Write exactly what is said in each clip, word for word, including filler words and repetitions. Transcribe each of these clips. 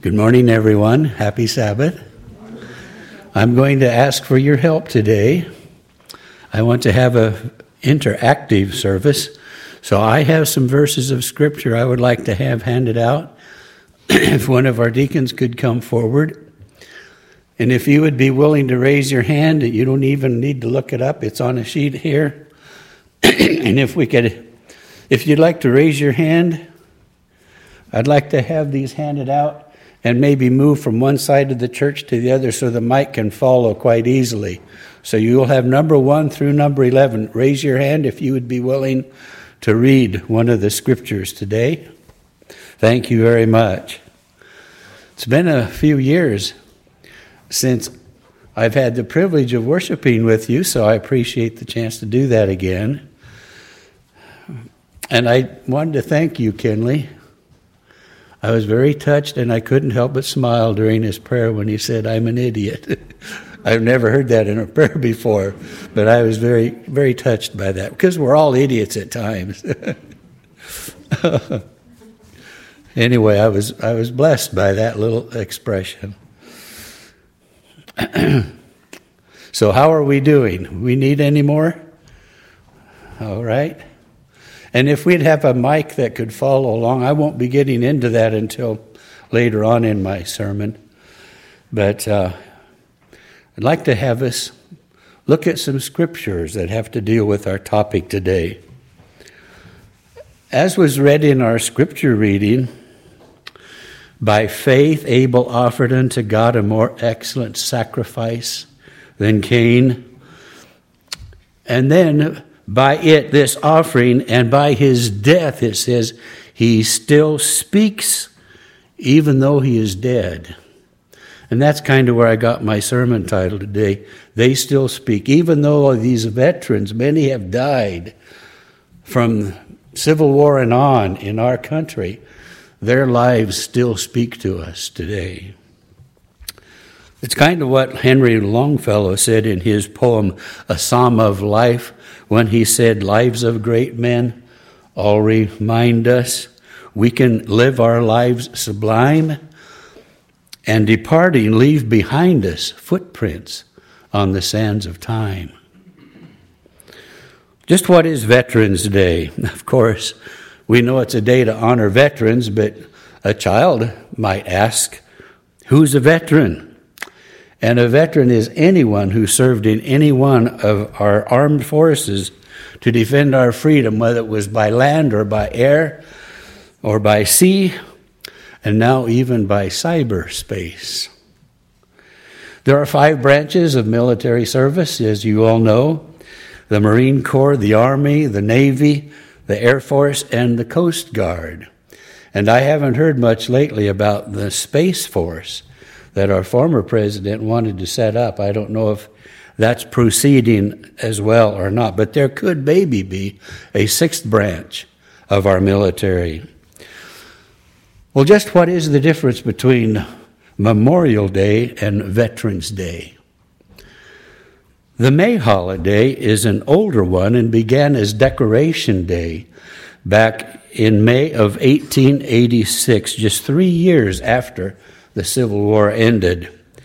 Good morning, everyone. Happy Sabbath. I'm going to ask for your help today. I want to have an interactive service, so I have some verses of Scripture I would like to have handed out. If one of our deacons could come forward, and if you would be willing to raise your hand, you don't even need to look it up. It's on a sheet here. And if we could, if you'd like to raise your hand, I'd like to have these handed out and maybe move from one side of the church to the other so the mic can follow quite easily. So you'll have number one through number eleven. Raise your hand if you would be willing to read one of the scriptures today. Thank you very much. It's been a few years since I've had the privilege of worshiping with you, so I appreciate the chance to do that again. And I wanted to thank you, Kinley. I was very touched, and I couldn't help but smile during his prayer when he said, "I'm an idiot." I've never heard that in a prayer before, but I was very, very touched by that, because we're all idiots at times. Anyway, I was I was blessed by that little expression. So how are we doing? We need any more? All right. And if we'd have a mic that could follow along, I won't be getting into that until later on in my sermon. But uh, I'd like to have us look at some scriptures that have to deal with our topic today. As was read in our scripture reading, by faith Abel offered unto God a more excellent sacrifice than Cain. And then by it, this offering, and by his death, it says, he still speaks even though he is dead. And that's kind of where I got my sermon title today. They still speak. Even though these veterans, many have died from Civil War and on in our country, their lives still speak to us today. It's kind of what Henry Longfellow said in his poem, A Psalm of Life, when he said, lives of great men all remind us we can live our lives sublime, and departing leave behind us footprints on the sands of time. Just what is Veterans Day? Of course, we know it's a day to honor veterans, but a child might ask, who's a veteran? And a veteran is anyone who served in any one of our armed forces to defend our freedom, whether it was by land or by air or by sea, and now even by cyberspace. There are five branches of military service, as you all know: the Marine Corps, the Army, the Navy, the Air Force, and the Coast Guard. And I haven't heard much lately about the Space Force that our former president wanted to set up. I don't know if that's proceeding as well or not, but there could maybe be a sixth branch of our military. Well, just what is the difference between Memorial Day and Veterans Day? The May holiday is an older one and began as Decoration Day back in May of eighteen eighty-six, just three years after the Civil War ended.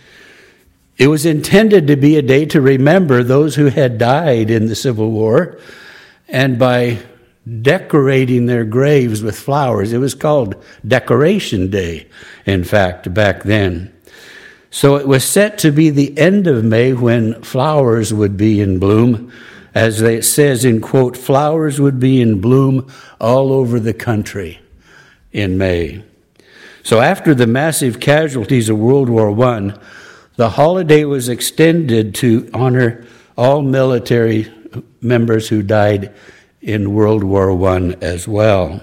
It was intended to be a day to remember those who had died in the Civil War, and by decorating their graves with flowers, it was called Decoration Day, in fact, back then. So it was set to be the end of May when flowers would be in bloom. As it says in quote, flowers would be in bloom all over the country in May. So after the massive casualties of World War One, the holiday was extended to honor all military members who died in World War One as well.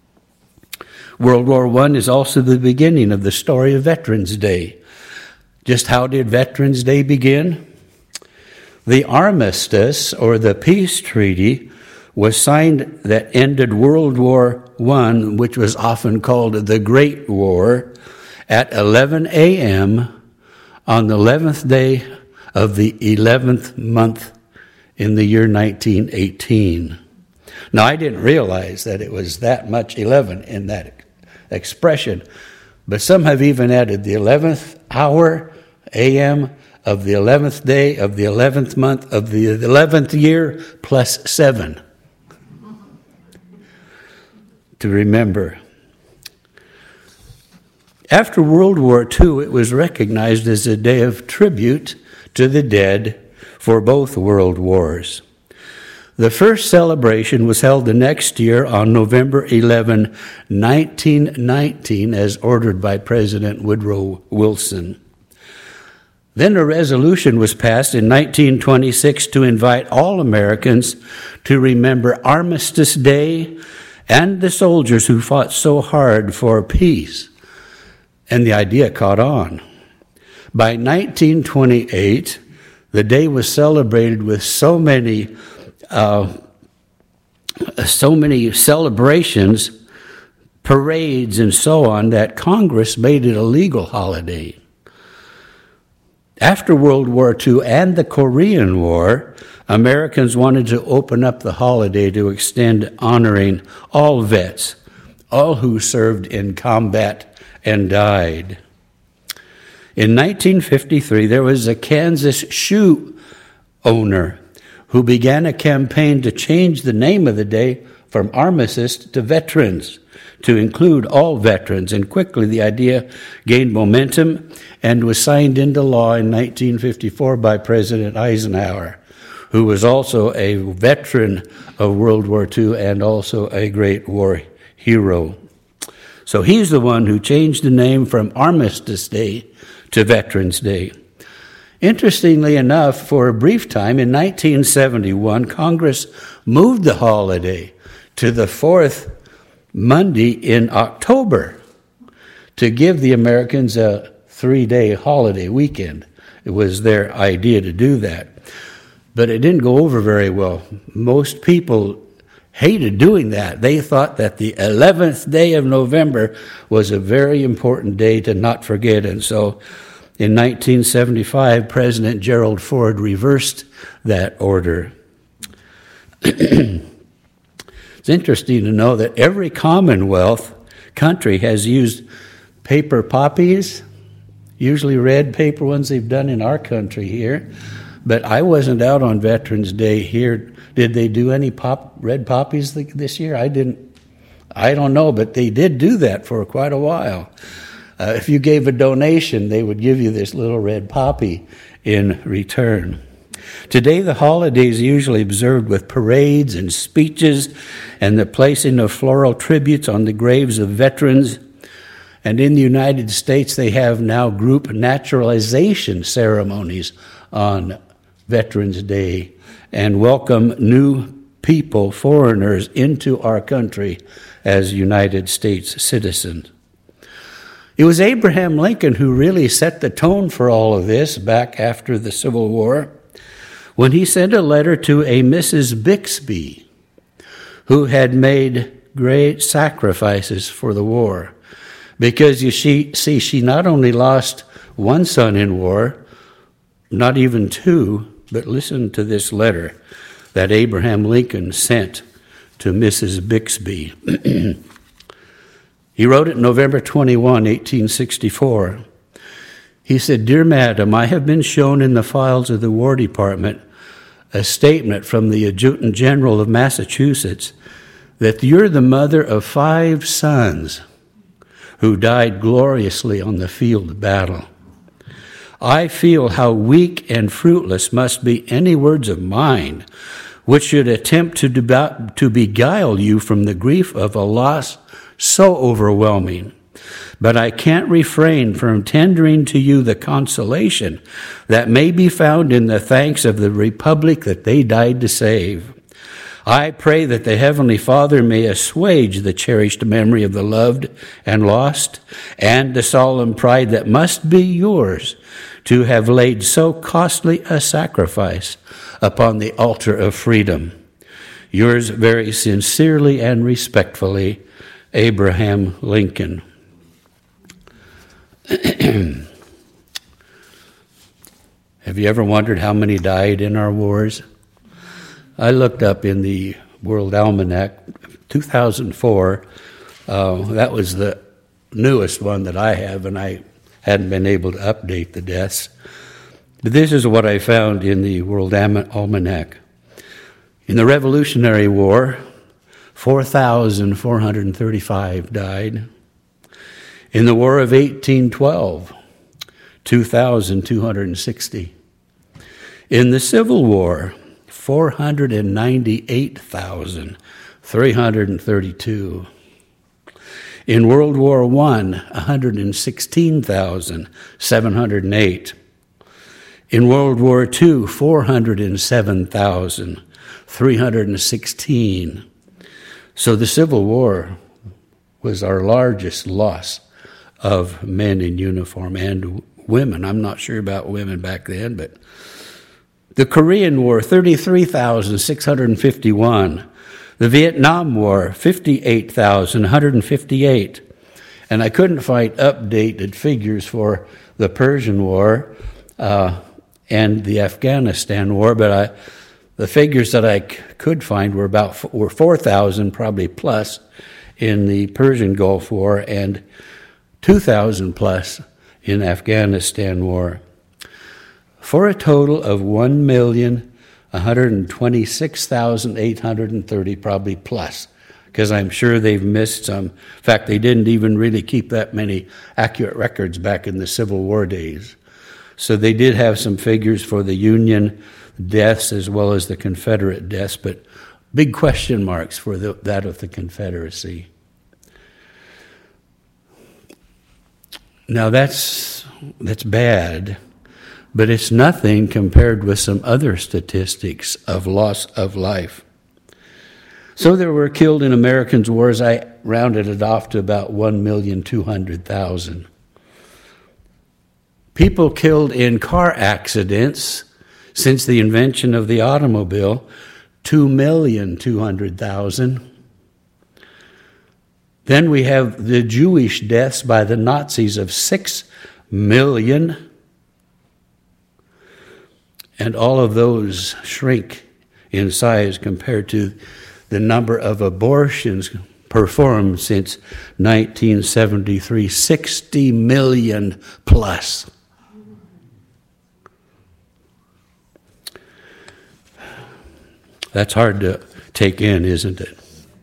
World War One is also the beginning of the story of Veterans Day. Just how did Veterans Day begin? The armistice, or the peace treaty, was signed that ended World War One, which was often called the Great War, at eleven a.m. on the eleventh day of the eleventh month in the year nineteen eighteen. Now, I didn't realize that it was that much eleven in that expression, But some have even added the eleventh hour, A M, of the eleventh day of the eleventh month of the eleventh year plus seven to remember. After World War Two, it was recognized as a day of tribute to the dead for both world wars. The first celebration was held the next year on November eleventh, nineteen nineteen, as ordered by President Woodrow Wilson. Then a resolution was passed in nineteen twenty-six to invite all Americans to remember Armistice Day and the soldiers who fought so hard for peace. And the idea caught on. By nineteen twenty-eight, the day was celebrated with so many, uh, so many celebrations, parades, and so on that Congress made it a legal holiday. After World War Two and the Korean War, Americans wanted to open up the holiday to extend honoring all vets, all who served in combat and died. In nineteen fifty-three, there was a Kansas shoe owner who began a campaign to change the name of the day from Armistice to Veterans, to include all veterans, and quickly the idea gained momentum and was signed into law in nineteen fifty-four by President Eisenhower, who was also a veteran of World War Two and also a great war hero. So he's the one who changed the name from Armistice Day to Veterans Day. Interestingly enough, for a brief time in nineteen seventy-one, Congress moved the holiday to the fourth Monday in October to give the Americans a three-day holiday weekend. It was their idea to do that. But it didn't go over very well. Most people hated doing that. They thought that the eleventh day of November was a very important day to not forget. And so in nineteen seventy-five, President Gerald Ford reversed that order. It's interesting to know that every Commonwealth country has used paper poppies, usually red paper ones they've done in our country here. But I wasn't out on Veterans Day here. Did they do any pop, red poppies this year? I didn't. I don't know, but they did do that for quite a while. Uh, if you gave a donation, they would give you this little red poppy in return. Today, the holiday is usually observed with parades and speeches and the placing of floral tributes on the graves of veterans. And in the United States, they have now group naturalization ceremonies on Veterans Day and welcome new people, foreigners, into our country as United States citizens. It was Abraham Lincoln who really set the tone for all of this back after the Civil War, when he sent a letter to a Missus Bixby, who had made great sacrifices for the war. Because you see, see, she not only lost one son in war, not even two, but listen to this letter that Abraham Lincoln sent to Missus Bixby. He wrote it November twenty-first, eighteen sixty-four. He said, "Dear Madam, I have been shown in the files of the War Department a statement from the Adjutant General of Massachusetts that you're the mother of five sons who died gloriously on the field of battle. I feel how weak and fruitless must be any words of mine which should attempt to, deba- to beguile you from the grief of a loss so overwhelming. But I can't refrain from tendering to you the consolation that may be found in the thanks of the republic that they died to save. I pray that the Heavenly Father may assuage the cherished memory of the loved and lost, and the solemn pride that must be yours to have laid so costly a sacrifice upon the altar of freedom. Yours very sincerely and respectfully, Abraham Lincoln." Have you ever wondered how many died in our wars? I looked up in the World Almanac, two thousand four. Uh, that was the newest one that I have, and I hadn't been able to update the deaths. But this is what I found in the World Almanac. In the Revolutionary War, four thousand four hundred thirty-five died. In the War of eighteen twelve, two thousand two hundred sixty. In the Civil War, four hundred ninety-eight thousand three hundred thirty-two. In World War One, one hundred sixteen thousand seven hundred eight. In World War Two, four hundred seven thousand three hundred sixteen. So the Civil War was our largest loss of men in uniform and women. I'm not sure about women back then, but the Korean War, thirty-three thousand six hundred fifty-one. The Vietnam War, fifty-eight thousand one hundred fifty-eight. And I couldn't find updated figures for the Persian War uh, and the Afghanistan War, but I, the figures that I c- could find were about were four thousand probably plus in the Persian Gulf War and two thousand plus in Afghanistan War, for a total of one million one hundred twenty-six thousand eight hundred thirty, probably plus, because I'm sure they've missed some. In fact, they didn't even really keep that many accurate records back in the Civil War days. So they did have some figures for the Union deaths as well as the Confederate deaths, but big question marks for the, that of the Confederacy. Now that's that's bad, but it's nothing compared with some other statistics of loss of life. So there were killed in Americans' wars, I rounded it off to about one million two hundred thousand. People killed in car accidents since the invention of the automobile, two million two hundred thousand. Then we have the Jewish deaths by the Nazis of six million. And all of those shrink in size compared to the number of abortions performed since nineteen seventy-three, sixty million plus. That's hard to take in, isn't it?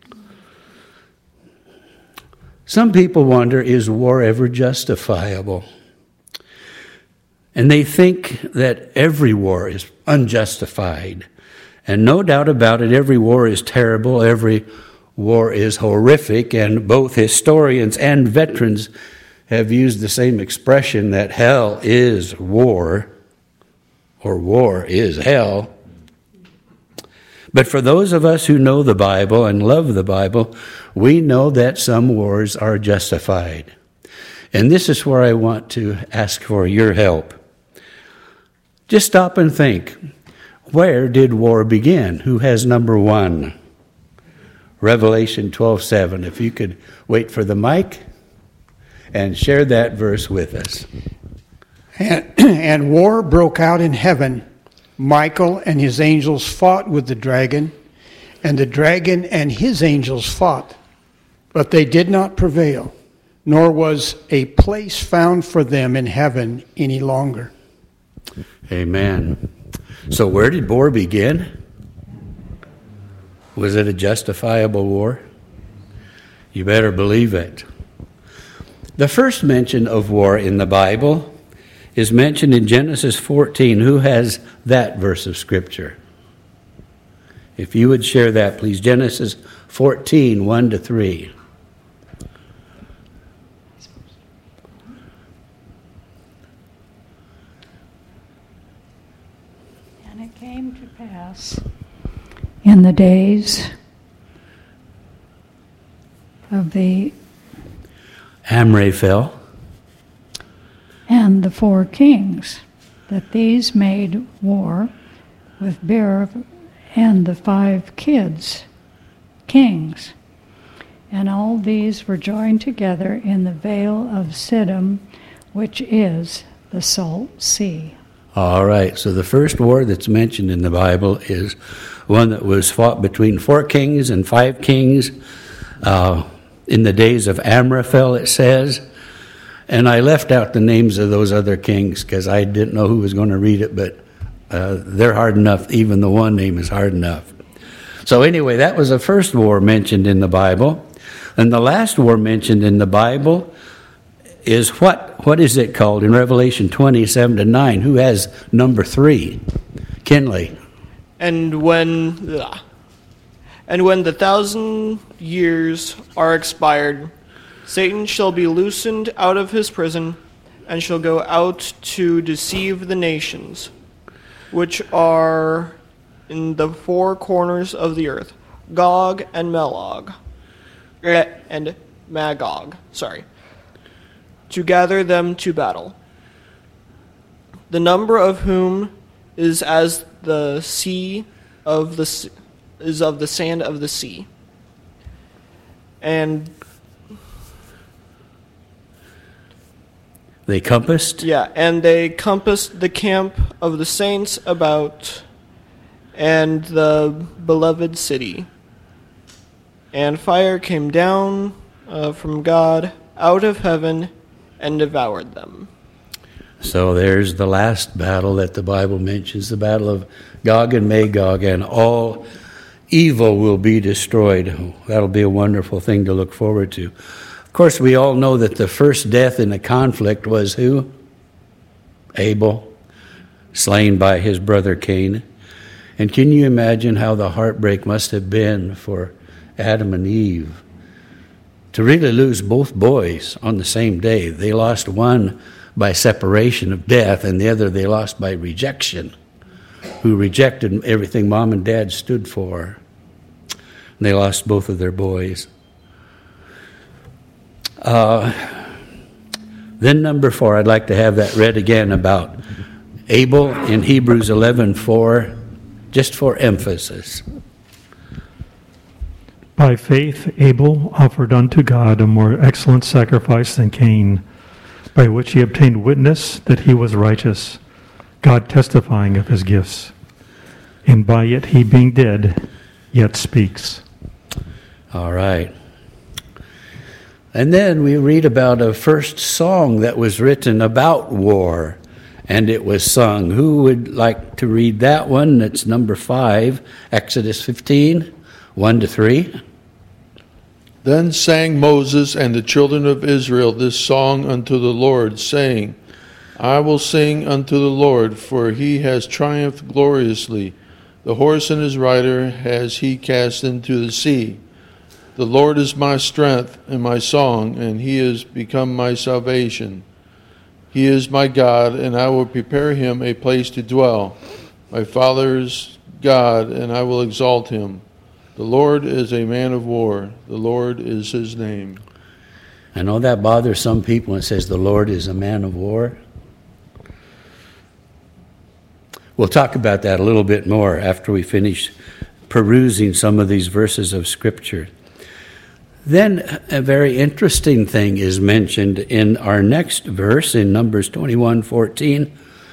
Some people wonder, is war ever justifiable? And they think that every war is unjustified. And no doubt about it, every war is terrible, every war is horrific, and both historians and veterans have used the same expression that hell is war, or war is hell. But for those of us who know the Bible and love the Bible, we know that some wars are justified. And this is where I want to ask for your help. Just stop and think, where did war begin? Who has number one? Revelation twelve seven. If you could wait for the mic and share that verse with us. And, and war broke out in heaven. Michael and his angels fought with the dragon, and the dragon and his angels fought, but they did not prevail, nor was a place found for them in heaven any longer. Amen. So where did war begin? Was it a justifiable war? You better believe it. The first mention of war in the Bible is mentioned in Genesis fourteen. Who has that verse of Scripture? If you would share that, please. Genesis fourteen, one to three. And it came to pass in the days of the Amraphel and the four kings, that these made war with Beer and the five kids, kings. And all these were joined together in the vale of Siddim, which is the Salt Sea. All right, so the first war that's mentioned in the Bible is one that was fought between four kings and five kings. Uh, in the days of Amraphel, it says. And I left out the names of those other kings because I didn't know who was going to read it, but uh, they're hard enough. Even the one name is hard enough. So anyway, that was the first war mentioned in the Bible. And the last war mentioned in the Bible is what? What is it called in Revelation twenty-seven to nine? Who has number three? Kinley. And when, and when the thousand years are expired, Satan shall be loosened out of his prison, and shall go out to deceive the nations, which are in the four corners of the earth, Gog and Magog, and Magog, sorry, to gather them to battle, the number of whom is as the sea of the is of the sand of the sea. And they compassed? Yeah, and they compassed the camp of the saints about, and the beloved city. And fire came down uh, from God out of heaven and devoured them. So there's the last battle that the Bible mentions, the battle of Gog and Magog, and all evil will be destroyed. That'll be a wonderful thing to look forward to. Of course, we all know that the first death in the conflict was who? Abel, slain by his brother Cain. And can you imagine how the heartbreak must have been for Adam and Eve to really lose both boys on the same day? They lost one by separation of death, and the other they lost by rejection, who rejected everything mom and dad stood for. And they lost both of their boys. Uh, then number four, I'd like to have that read again about Abel in Hebrews eleven four, just for emphasis. By faith Abel offered unto God a more excellent sacrifice than Cain, by which he obtained witness that he was righteous, God testifying of his gifts. And by it he being dead, yet speaks. All right. And then we read about a first song that was written about war, and it was sung. Who would like to read that one? It's number five, Exodus fifteen, one to three. Then sang Moses and the children of Israel this song unto the Lord, saying, I will sing unto the Lord, for he has triumphed gloriously. The horse and his rider has he cast into the sea. The Lord is my strength and my song, and he is become my salvation. He is my God, and I will prepare him a place to dwell, my father's God, and I will exalt him. The Lord is a man of war. The Lord is his name. I know that bothers some people when it says the Lord is a man of war. We'll talk about that a little bit more after we finish perusing some of these verses of Scripture. Then a very interesting thing is mentioned in our next verse in Numbers twenty-one fourteen.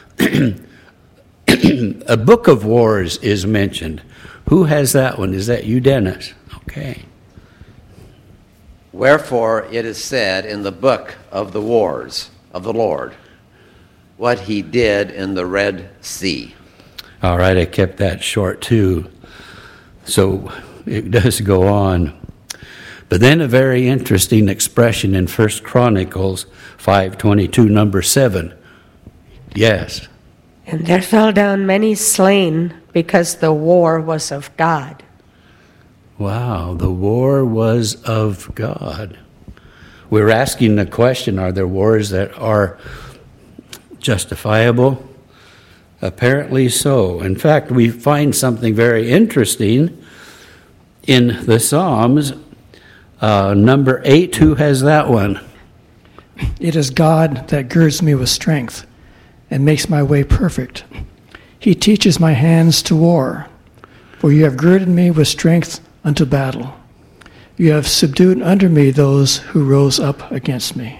A book of wars is mentioned. Who has that one? Is that you, Dennis? Okay. Wherefore it is said in the book of the wars of the Lord, what he did in the Red Sea. All right, I kept that short too. So it does go on. But then a very interesting expression in First Chronicles five twenty-two, number seven. Yes. And there fell down many slain, because the war was of God. Wow, the war was of God. We're asking the question, are there wars that are justifiable? Apparently so. In fact, we find something very interesting in the Psalms. Uh, number eight, who has that one? It is God that girds me with strength and makes my way perfect. He teaches my hands to war, for you have girded me with strength unto battle. You have subdued under me those who rose up against me.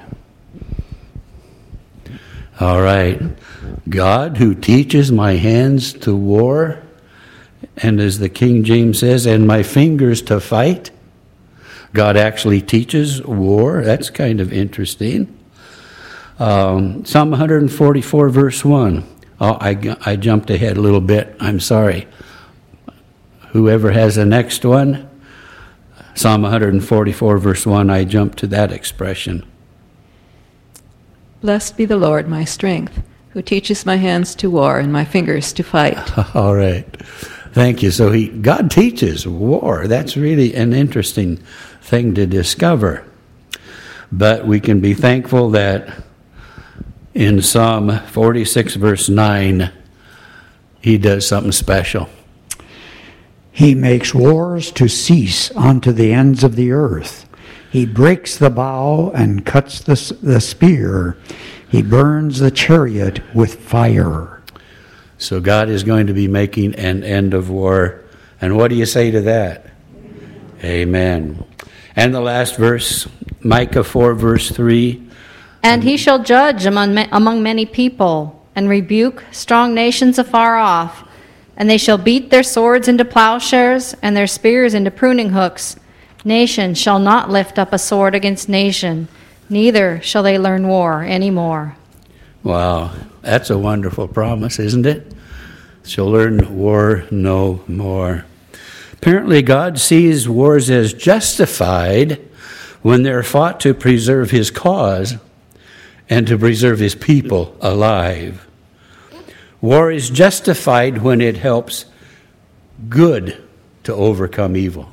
All right. God who teaches my hands to war, and as the King James says, and my fingers to fight. God actually teaches war. That's kind of interesting. Um, Psalm one forty-four, verse one. Oh, I, I jumped ahead a little bit. I'm sorry. Whoever has the next one, Psalm one forty-four, verse one, I jumped to that expression. Blessed be the Lord, my strength, who teaches my hands to war and my fingers to fight. All right. Thank you. So he, God teaches war. That's really an interesting thing to discover. But we can be thankful that in Psalm forty-six, verse nine, he does something special. He makes wars to cease unto the ends of the earth. He breaks the bow and cuts the, the spear. He burns the chariot with fire. So God is going to be making an end of war. And what do you say to that? Amen. And the last verse, Micah four, verse three. And he shall judge among, among many people, and rebuke strong nations afar off. And they shall beat their swords into plowshares, and their spears into pruning hooks. Nation shall not lift up a sword against nation, neither shall they learn war any more. Wow, that's a wonderful promise, isn't it? Shall learn war no more. Apparently, God sees wars as justified when they're fought to preserve his cause and to preserve his people alive. War is justified when it helps good to overcome evil.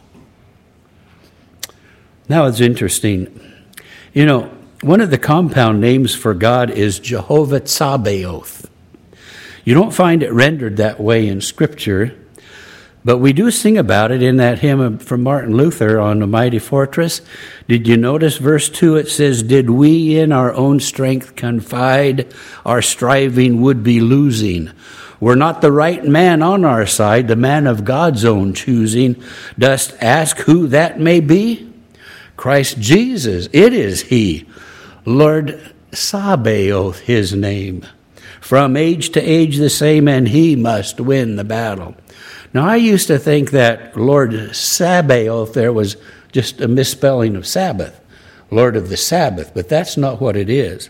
Now it's interesting. You know, one of the compound names for God is Jehovah Tsabaoth. You don't find it rendered that way in Scripture, but we do sing about it in that hymn from Martin Luther on the Mighty Fortress. Did you notice verse two? It says, did we in our own strength confide, our striving would be losing. Were not the right man on our side, the man of God's own choosing, dost ask who that may be? Christ Jesus, it is he. Lord Sabaoth, his name. From age to age the same, and he must win the battle. Now, I used to think that Lord Sabaoth there was just a misspelling of Sabbath, Lord of the Sabbath, but that's not what it is.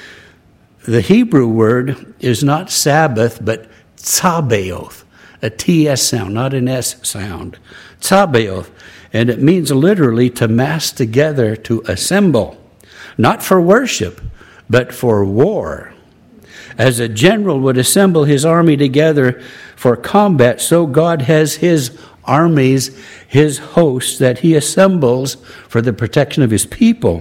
The Hebrew word is not Sabbath, but Tsabaoth, a T S sound, not an S sound. Tsabaoth, and it means literally to mass together, to assemble, not for worship, but for war. As a general would assemble his army together for combat, so God has his armies, his hosts that he assembles for the protection of his people.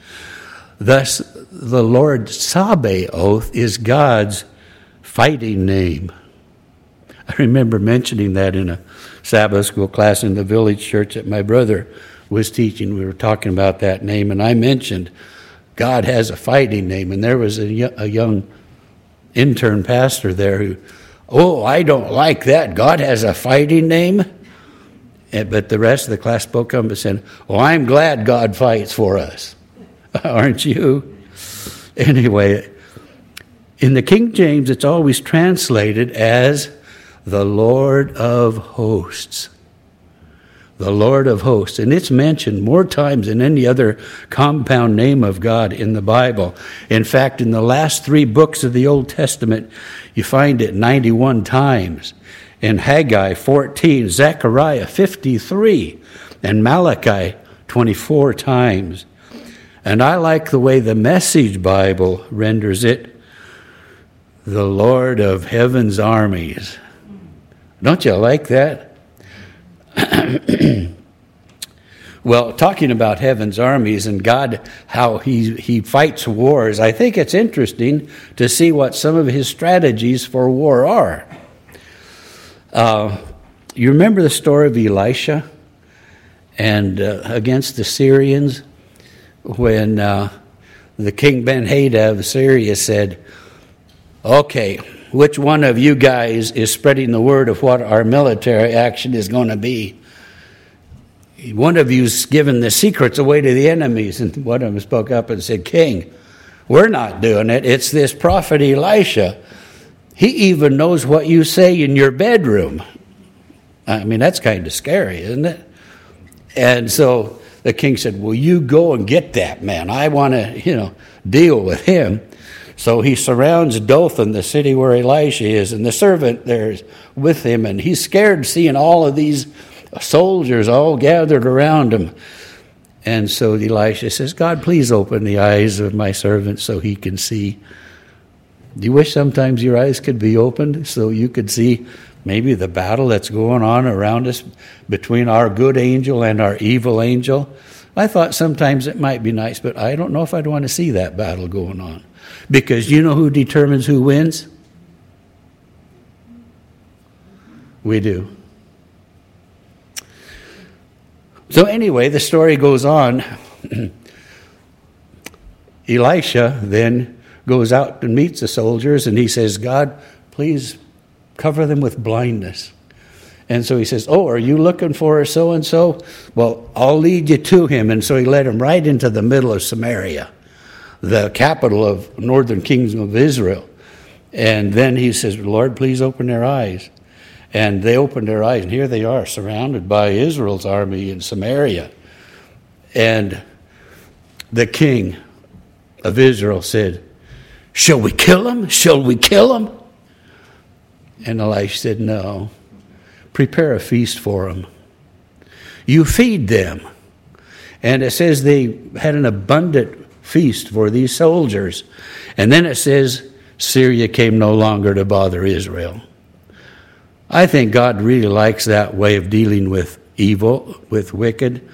Thus, the Lord Sabaoth is God's fighting name. I remember mentioning that in a Sabbath school class in the village church that my brother was teaching. We were talking about that name, and I mentioned God has a fighting name, and there was a, a young intern pastor there who, oh, I don't like that. God has a fighting name. And, but the rest of the class spoke up and said, well, I'm glad God fights for us. Aren't you? Anyway, in the King James, it's always translated as the Lord of hosts. The Lord of hosts. And it's mentioned more times than any other compound name of God in the Bible. In fact, in the last three books of the Old Testament, you find it ninety-one times. In Haggai, fourteen, Zechariah, fifty-three, and Malachi, twenty-four times. And I like the way the Message Bible renders it, the Lord of heaven's armies. Don't you like that? Well, talking about heaven's armies and God, how he, he fights wars, I think it's interesting to see what some of his strategies for war are. Uh, you remember the story of Elisha and uh, against the Syrians when uh, the king Ben-Hadad of Syria said, okay, which one of you guys is spreading the word of what our military action is going to be? One of you's given the secrets away to the enemies. And one of them spoke up and said, King, we're not doing it. It's this prophet Elisha. He even knows what you say in your bedroom. I mean, that's kind of scary, isn't it? And so the king said, well, you go and get that man. I want to, you know, deal with him. So he surrounds Dothan, the city where Elisha is, and the servant there is with him, and he's scared seeing all of these soldiers all gathered around him. And so Elisha says, God, please open the eyes of my servant so he can see. Do you wish sometimes your eyes could be opened so you could see maybe the battle that's going on around us between our good angel and our evil angel? I thought sometimes it might be nice, but I don't know if I'd want to see that battle going on. Because you know who determines who wins? We do. So anyway, the story goes on. Elisha then goes out and meets the soldiers, and he says, God, please cover them with blindness. And so he says, oh, are you looking for so-and-so? Well, I'll lead you to him. And so he led him right into the middle of Samaria, the capital of northern kingdom of Israel. And then he says, Lord, please open their eyes. And they opened their eyes, and here they are, surrounded by Israel's army in Samaria. And the king of Israel said, shall we kill him? Shall we kill him? And Elisha said, no. Prepare a feast for them. You feed them. And it says they had an abundant feast for these soldiers. And then it says Syria came no longer to bother Israel. I think God really likes that way of dealing with evil, with wicked.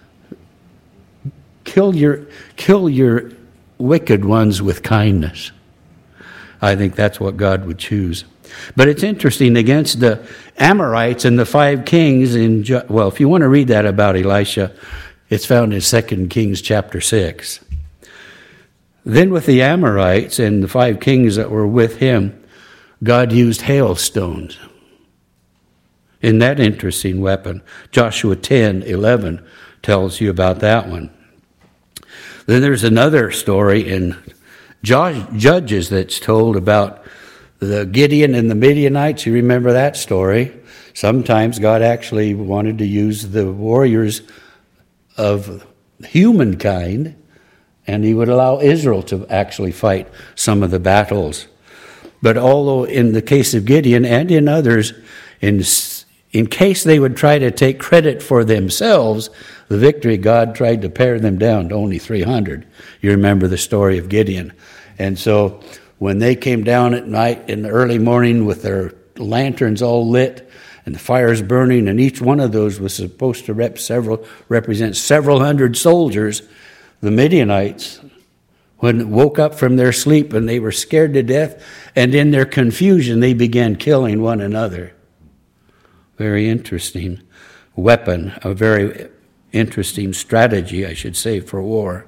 Kill your, kill your wicked ones with kindness. I think that's what God would choose. But it's interesting, against the Amorites and the five kings in, well, if you want to read that about Elisha, it's found in Second Kings chapter six. Then with the Amorites and the five kings that were with him, God used hailstones. Isn't that interesting weapon? Joshua ten eleven tells you about that one. Then there's another story in Judges that's told about the Gideon and the Midianites. You remember that story? Sometimes God actually wanted to use the warriors of humankind, and he would allow Israel to actually fight some of the battles. But although in the case of Gideon and in others, in, in case they would try to take credit for themselves, the victory, God tried to pare them down to only three hundred. You remember the story of Gideon. And so when they came down at night in the early morning with their lanterns all lit and the fires burning, and each one of those was supposed to rep several, represent several hundred soldiers, the Midianites, when woke up from their sleep and they were scared to death, and in their confusion they began killing one another. Very interesting weapon, a very interesting strategy, I should say, for war.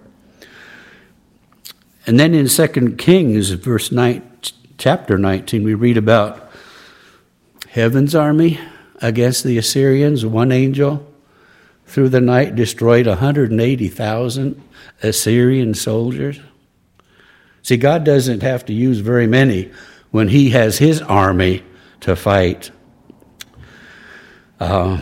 And then in Second Kings, verse nine, chapter nineteen, we read about heaven's army against the Assyrians. One angel through the night destroyed one hundred eighty thousand Assyrian soldiers. See, God doesn't have to use very many when he has his army to fight. Uh,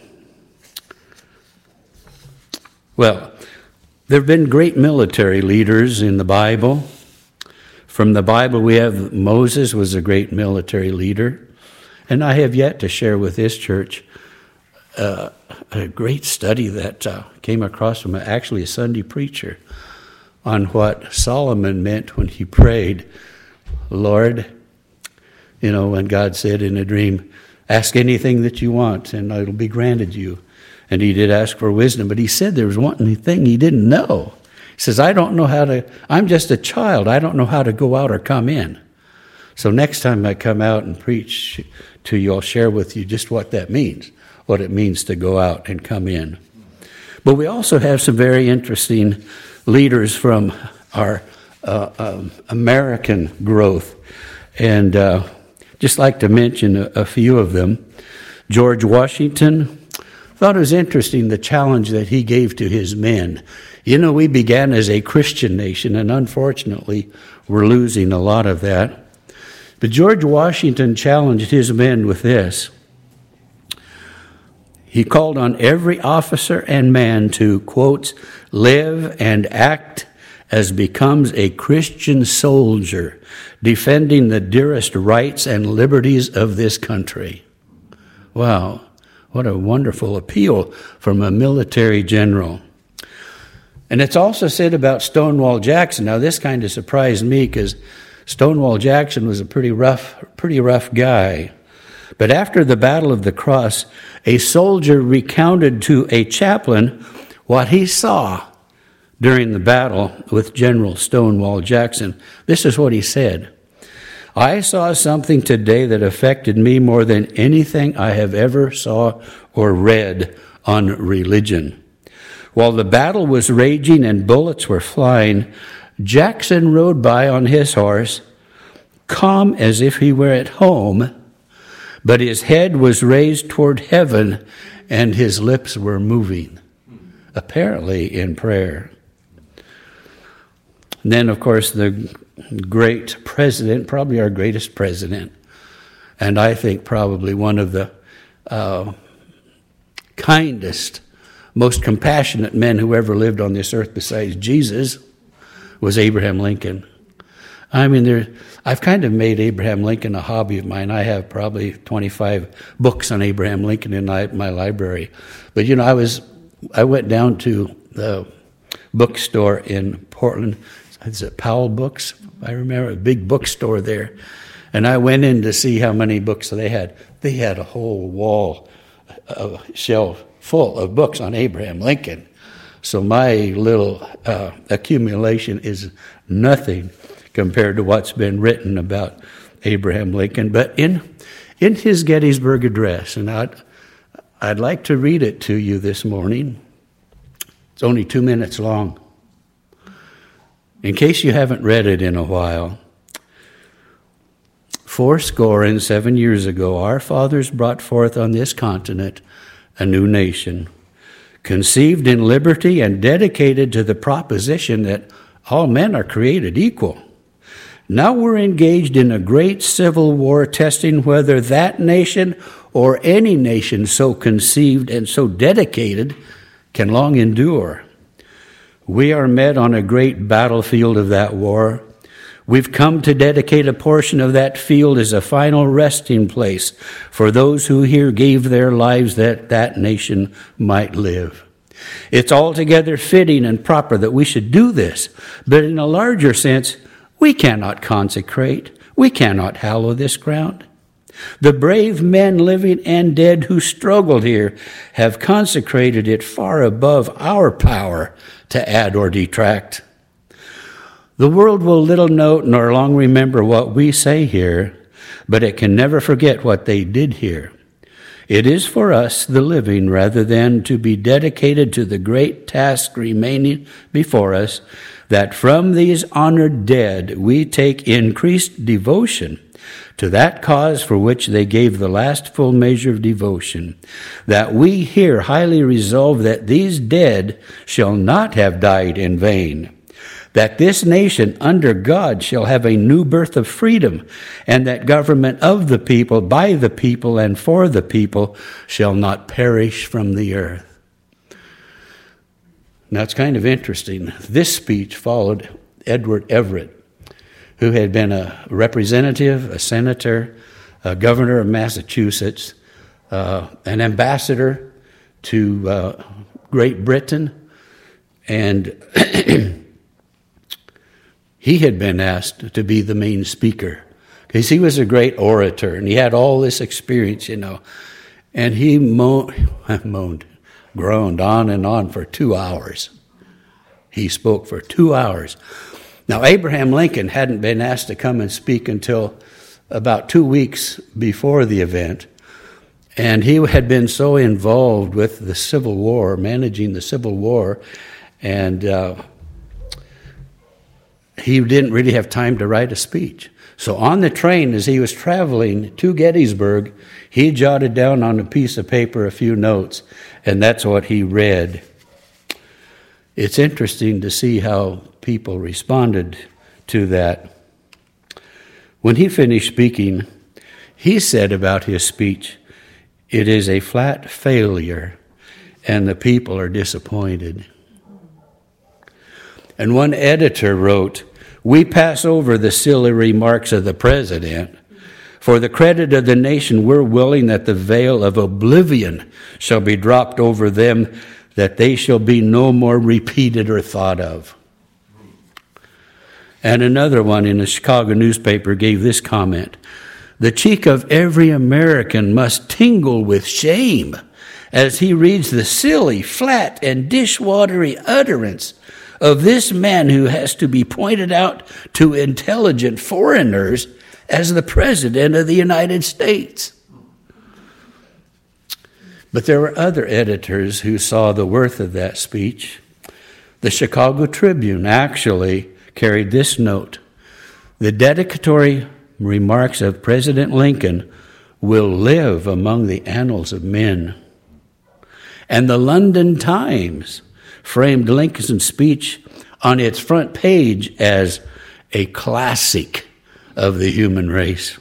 well, there have been great military leaders in the Bible. From the Bible, we have Moses was a great military leader. And I have yet to share with this church uh, a great study that uh, came across from actually a Sunday preacher on what Solomon meant when he prayed, Lord, you know, when God said in a dream, ask anything that you want and it'll be granted you. And he did ask for wisdom, but he said there was one thing he didn't know. He says, I don't know how to, I'm just a child. I don't know how to go out or come in. So next time I come out and preach to you, I'll share with you just what that means, what it means to go out and come in. But we also have some very interesting leaders from our uh, um, American growth. And uh, just like to mention a, a few of them. George Washington. Thought it was interesting the challenge that he gave to his men. You know, we began as a Christian nation, and unfortunately, we're losing a lot of that. But George Washington challenged his men with this. He called on every officer and man to, quote, live and act as becomes a Christian soldier, defending the dearest rights and liberties of this country. Wow, what a wonderful appeal from a military general. And it's also said about Stonewall Jackson. Now, this kind of surprised me because Stonewall Jackson was a pretty rough, pretty rough guy. But after the Battle of the Cross, a soldier recounted to a chaplain what he saw during the battle with General Stonewall Jackson. This is what he said. I saw something today that affected me more than anything I have ever saw or read on religion. While the battle was raging and bullets were flying, Jackson rode by on his horse, calm as if he were at home, but his head was raised toward heaven and his lips were moving, apparently in prayer. And then, of course, the great president, probably our greatest president, and I think probably one of the uh, kindest, most compassionate men who ever lived on this earth besides Jesus, was Abraham Lincoln. I mean, there, I've kind of made Abraham Lincoln a hobby of mine. I have probably twenty-five books on Abraham Lincoln in my, my library. But, you know, I was, I went down to the bookstore in Portland. Is it Powell Books? I remember a big bookstore there. And I went in to see how many books they had. They had a whole wall, a shelf full of books on Abraham Lincoln. So my little uh, accumulation is nothing compared to what's been written about Abraham Lincoln. But in in his Gettysburg Address, and I'd, I'd like to read it to you this morning. It's only two minutes long. In case you haven't read it in a while, fourscore and seven years ago, our fathers brought forth on this continent a new nation, conceived in liberty and dedicated to the proposition that all men are created equal. Now we're engaged in a great civil war, testing whether that nation or any nation so conceived and so dedicated can long endure. We are met on a great battlefield of that war. We've come to dedicate a portion of that field as a final resting place for those who here gave their lives that that nation might live. It's altogether fitting and proper that we should do this, but in a larger sense, we cannot consecrate, we cannot hallow this ground. The brave men living and dead who struggled here have consecrated it far above our power to add or detract. The world will little note nor long remember what we say here, but it can never forget what they did here. It is for us, the living, rather than to be dedicated to the great task remaining before us, that from these honored dead we take increased devotion to that cause for which they gave the last full measure of devotion, that we here highly resolve that these dead shall not have died in vain, that this nation under God shall have a new birth of freedom, and that government of the people, by the people, and for the people shall not perish from the earth. Now, it's kind of interesting. This speech followed Edward Everett, who had been a representative, a senator, a governor of Massachusetts, uh, an ambassador to uh, Great Britain, and he had been asked to be the main speaker because he was a great orator and he had all this experience, you know. And he moaned, moaned, groaned on and on for two hours. He spoke for two hours. Now, Abraham Lincoln hadn't been asked to come and speak until about two weeks before the event. And he had been so involved with the Civil War, managing the Civil War, and uh, he didn't really have time to write a speech. So on the train, as he was traveling to Gettysburg, he jotted down on a piece of paper a few notes, and that's what he read. It's interesting to see how people responded to that. When he finished speaking, he said about his speech, It is a flat failure, and the people are disappointed. And one editor wrote, "We pass over the silly remarks of the president. For the credit of the nation, we're willing that the veil of oblivion shall be dropped over them, that they shall be no more repeated or thought of." And another one in a Chicago newspaper gave this comment: "The cheek of every American must tingle with shame as he reads the silly, flat, and dishwatery utterance of this man who has to be pointed out to intelligent foreigners as the President of the United States." But there were other editors who saw the worth of that speech. The Chicago Tribune actually carried this note: "The dedicatory remarks of President Lincoln will live among the annals of men." And the London Times framed Lincoln's speech on its front page as a classic of the human race.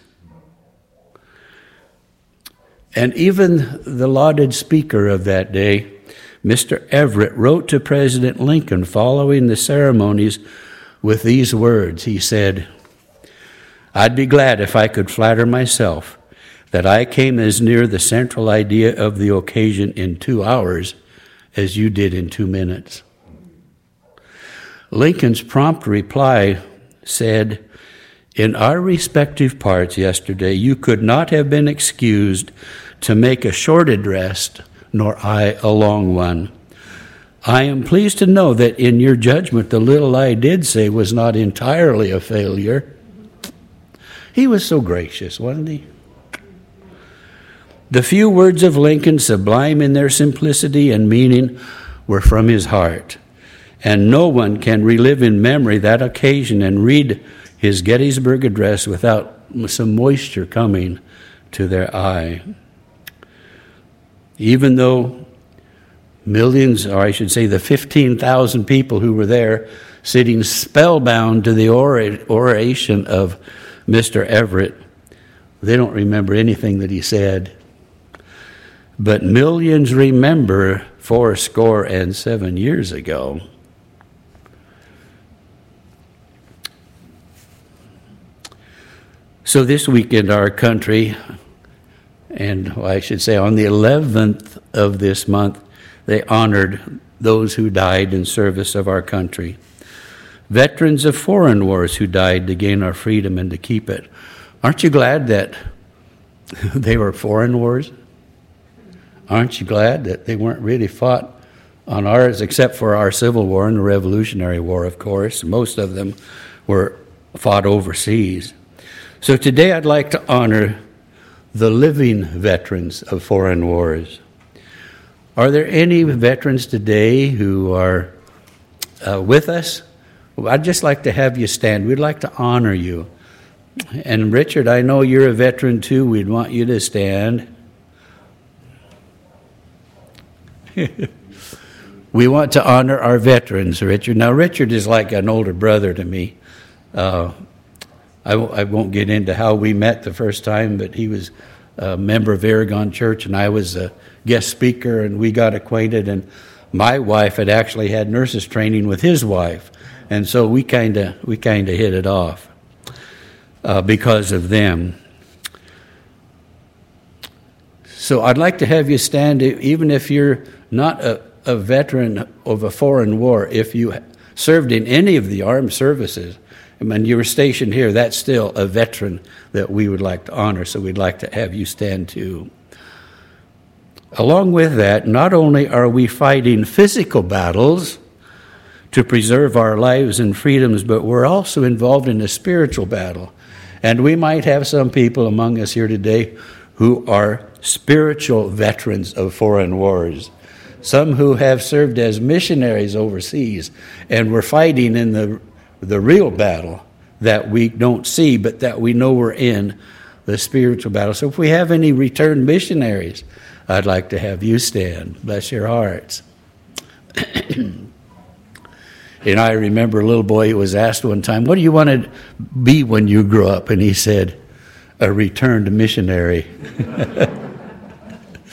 And even the lauded speaker of that day, Mister Everett, wrote to President Lincoln following the ceremonies with these words. He said, "I'd be glad if I could flatter myself that I came as near the central idea of the occasion in two hours as you did in two minutes." Lincoln's prompt reply said, "In our respective parts yesterday, you could not have been excused to make a short address, nor I a long one. I am pleased to know that in your judgment, the little I did say was not entirely a failure." He was so gracious, wasn't he? The few words of Lincoln, sublime in their simplicity and meaning, were from his heart. And no one can relive in memory that occasion and read his Gettysburg Address without some moisture coming to their eye. Even though millions, or I should say the fifteen thousand people who were there, sitting spellbound to the oration of Mister Everett, they don't remember anything that he said. But millions remember four score and seven years ago. So this week in our country, and I should say on the eleventh of this month, they honored those who died in service of our country. Veterans of foreign wars who died to gain our freedom and to keep it. Aren't you glad that they were foreign wars? Aren't you glad that they weren't really fought on ours, except for our Civil War and the Revolutionary War, of course? Most of them were fought overseas. So today I'd like to honor the living veterans of foreign wars. Are there any veterans today who are uh, with us? Well, I'd just like to have you stand. We'd like to honor you. And Richard, I know you're a veteran too. We'd want you to stand. We want to honor our veterans, Richard. Now, Richard is like an older brother to me. Uh, I, w- I won't get into how we met the first time, but he was a member of Aragon Church, and I was a guest speaker, and we got acquainted. And my wife had actually had nurses training with his wife, and so we kind of we kind of hit it off uh, because of them. So I'd like to have you stand, even if you're not a, a veteran of a foreign war, if you served in any of the armed services, and you were stationed here, that's still a veteran that we would like to honor, so we'd like to have you stand too. Along with that, not only are we fighting physical battles to preserve our lives and freedoms, but we're also involved in a spiritual battle. And we might have some people among us here today who are spiritual veterans of foreign wars. Some who have served as missionaries overseas and were fighting in the the real battle that we don't see, but that we know we're in, the spiritual battle. So if we have any returned missionaries, I'd like to have you stand. Bless your hearts. And I remember a little boy who was asked one time, what do you want to be when you grow up? And he said, a returned missionary.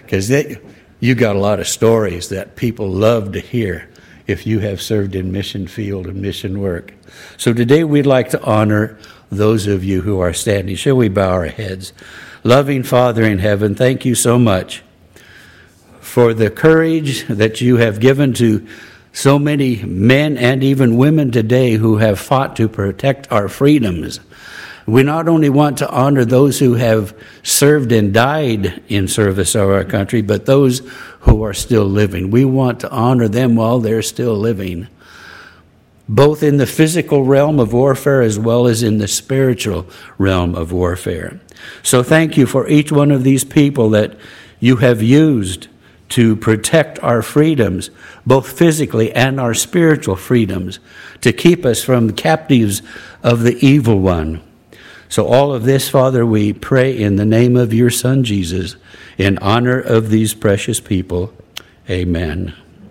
because you got a lot of stories that people love to hear if you have served in mission field and mission work. So today we'd like to honor those of you who are standing. Shall we bow our heads? Loving Father in heaven, thank you so much for the courage that you have given to so many men and even women today who have fought to protect our freedoms. We not only want to honor those who have served and died in service of our country, but those who are still living. We want to honor them while they're still living, both in the physical realm of warfare as well as in the spiritual realm of warfare. So thank you for each one of these people that you have used to protect our freedoms, both physically and our spiritual freedoms, to keep us from the captives of the evil one. So all of this, Father, we pray in the name of your Son, Jesus, in honor of these precious people. Amen.